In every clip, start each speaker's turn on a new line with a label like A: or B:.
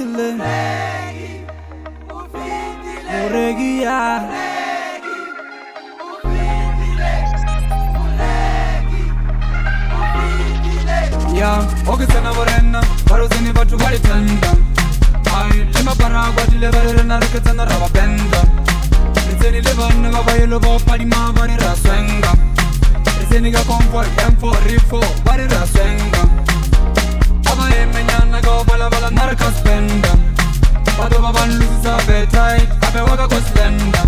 A: ufitile Uregia Ya, okisena vorena Varozini vatu vari tenda Ai, lima paragua Dile varena reketana rava benda Rizeni levane vavayelo Vopalima vari raswenga Rizeni ga comfort M4 rifo vari raswenga Ava emenyana ga vala vala narka spenda Vado vavan lusa betai Ape waka koslenda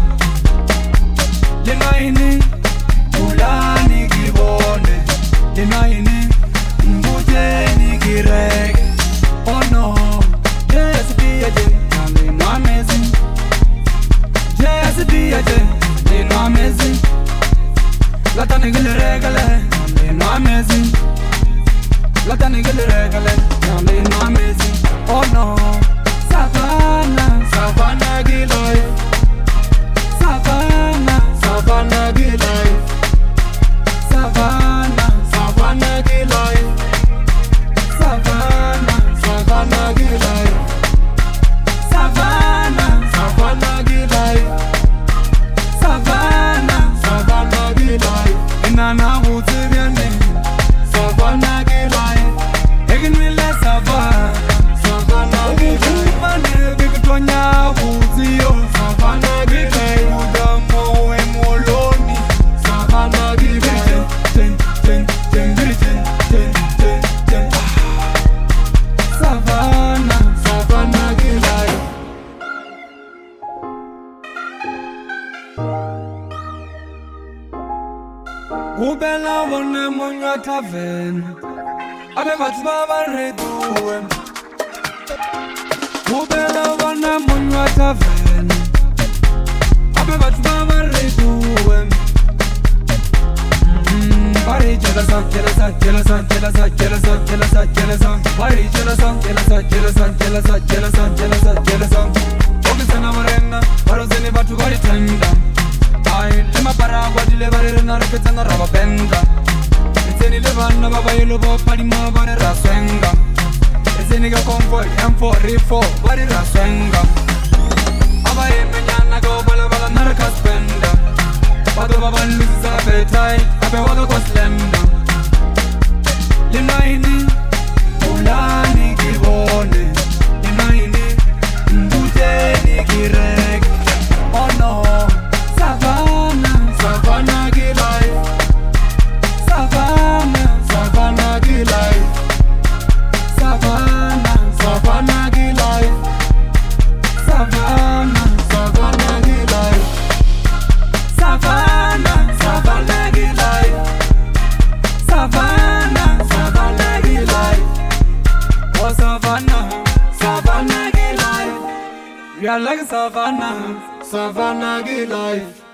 A: Lina ini Ulani givone Lina ini Mbuteni girek Oh no Jesse B.A.J. They know amazing Jesse B.A.J. They know amazing Latani gile regale They know amazing Latani gile regale They know amazing Oh no Savannah Savannah Giloy Savannah Savannah Giloy Savannah Savannah Giloy Savannah Savannah Giloy Savannah Savannah Giloy Savannah Savannah Giloy Inana Hutiviane Savannah Giloy Eginwile Savannah Savannah Giloy Mane Victoria Hutio Savannah Giloy Udamo Emoloni Savannah Giloy Ten ten ten ten ten ten ten Savannah Savannah Giloy Ubela vone monyo taven Abe vatu baba reduwe Ubela vone monyo taven Abe vatu baba reduwe Bari jealosa, jealosa, jealosa, jealosa, jealosa, jealosa, jealosa Bari jealosa, jealosa, jealosa, jealosa, jealosa, jealosa, jealosa Okisena morena, varozeni vatu vari tenda Ai, lima paragua dile varena reketana rava benda Rizeni levana vavayelo vopalima vari raswenga Rizeni ga comfort M4 rifo vari raswenga Ava emenyana ga vala vala narka spenda Vado vavan lusa betai Ape waka koslenda Lina ini Ulani givone Lina ini Mbuteni girek Oh no Savannah Savannah Giloy Savannah Savannah Giloy Savannah Savannah Giloy Savannah Savannah Giloy Savannah Savannah Giloy Savannah Savannah Giloy Oh Savannah Savannah Giloy We are like Savannah Savannah Giloy